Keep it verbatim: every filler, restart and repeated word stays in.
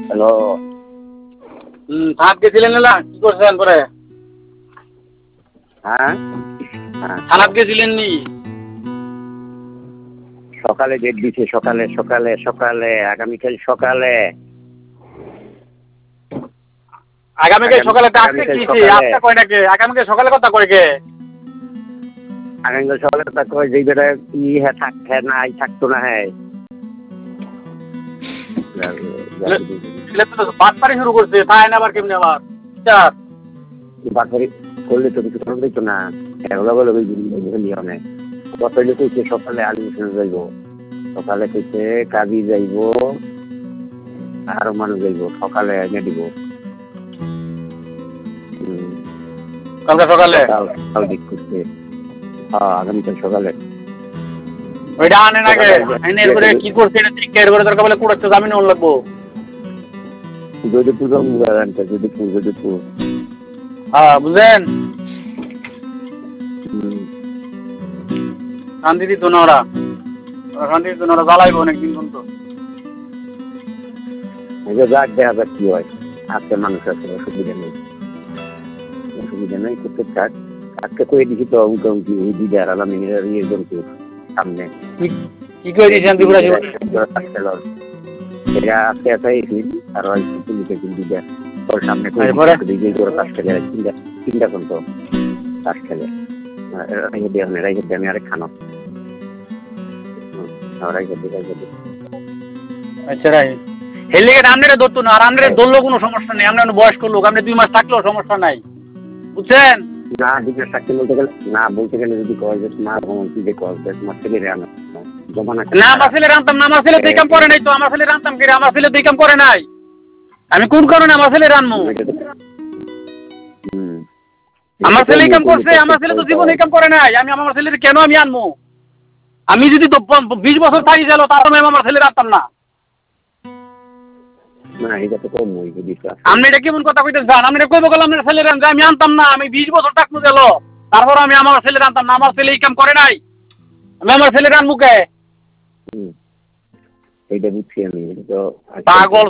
Hello. হুম, থানাত গেছিলেন না? কি করছেন পরে? হ্যাঁ হ্যাঁ থানাত গেছিলেন নি? সকালে ডেট দিছে, সকালে সকালে সকালে আগামীকাল সকালে আগামীকাল আগামী সকালে ডাকছে আগামীকাল কিসে? সকালে আপনি কয় নাকি? আগামীকাল সকালে কথা কয় কে? আগামীকাল সকালে তা কয় যেই বেটা ই হ্যাঁ থাক হ্যাঁ নাই থাকতো না হ্যাঁ ছেলে তো বাটপারি শুরু করছে, তাই না আবার কেমনে আবার? চার বাড়ি করলে তো কিছু করবেই তো না। এগুলো বলে ওই অনেক কতলে কইছে সকালে আলিমিশনে যাইব, সকালে কইছে কাজী যাইব, আরো মানুষ যাইব, সকালে এনে দিব। কালকে সকালে? সকাল দিক করছে। হ্যাঁ আগামীকাল সকালে। ওইটা আনেন আগে, এনে এরপরে কি করছে এটা ঠিক এরপরে দরকার বলে কুড়াচ্ছে জামিন ওর লাগবো। যদিপুর জানতে যদিপুর যদিপুর হ্যাঁ বুঝলেন? শান্তি দিত না ওরা, শান্তি দিত না ওরা, জ্বালাইবো অনেকদিন পর্যন্ত। যাক দেখা যাক কি হয়। আজকে মানুষ আছে, অসুবিধা নেই, অসুবিধা নেই, করতে থাক। আজকে কয়ে দিছি তো উনকা উনকি এই দিদার আলামিনের ইয়ে জন্তুর সামনে কি করে দিয়েছেন ত্রিপুরা জীবন? এটা আজকে এসেছি আর ওই পুলিশে কিন্তু দিদা ওর সামনে করে দিদি করে পাঁচ খেলে তিনটা তিনটা পর্যন্ত পাঁচ খেলে রেখে দিয়ে আমি রেখে দিয়ে আমি আরেক খানো রেখে দিই রেখে দিই। আচ্ছা রাই হেলিকে রামনেরে ধরতো না, আর রামনেরে ধরলেও কোনো সমস্যা নেই। আমরা বয়স্ক লোক, আপনি দুই মাস থাকলেও সমস্যা নাই, বুঝছেন? না দুই মাস থাকতে বলতে গেলে না বলতে গেলে যদি কয় যে তোমার কি যে কয় যে তোমার ছেলে রে আনো জমানা না আমার ছেলে রান্তাম না, আমার ছেলে দুই কাম করে নাই তো, আমার ছেলে রান্তাম কি? আমার ছেলে দুই কাম করে নাই, আমি কোন কারণে আমার ছেলে রানবো? আমার ছেলে এই কাম করছে, আমার ছেলে তো জীবনে এই কাম করে নাই, আমি আমার ছেলের কেন আমি আনবো? আমি যদি বিশ বছর থাকি গেল তারপর আমি আমার ছেলে রাখতাম না। আপনি এটা কেমন কথা কইতে চান? আপনি কইব গেল আপনার ছেলে রান আমি আনতাম না, আমি বিশ বছর থাকবো গেল তারপর আমি আমার ছেলে আনতাম না। আমার ছেলে এই কাম করে নাই, আমি আমার ছেলে রানবো কে? এইটা বুঝছি আমি। পাগল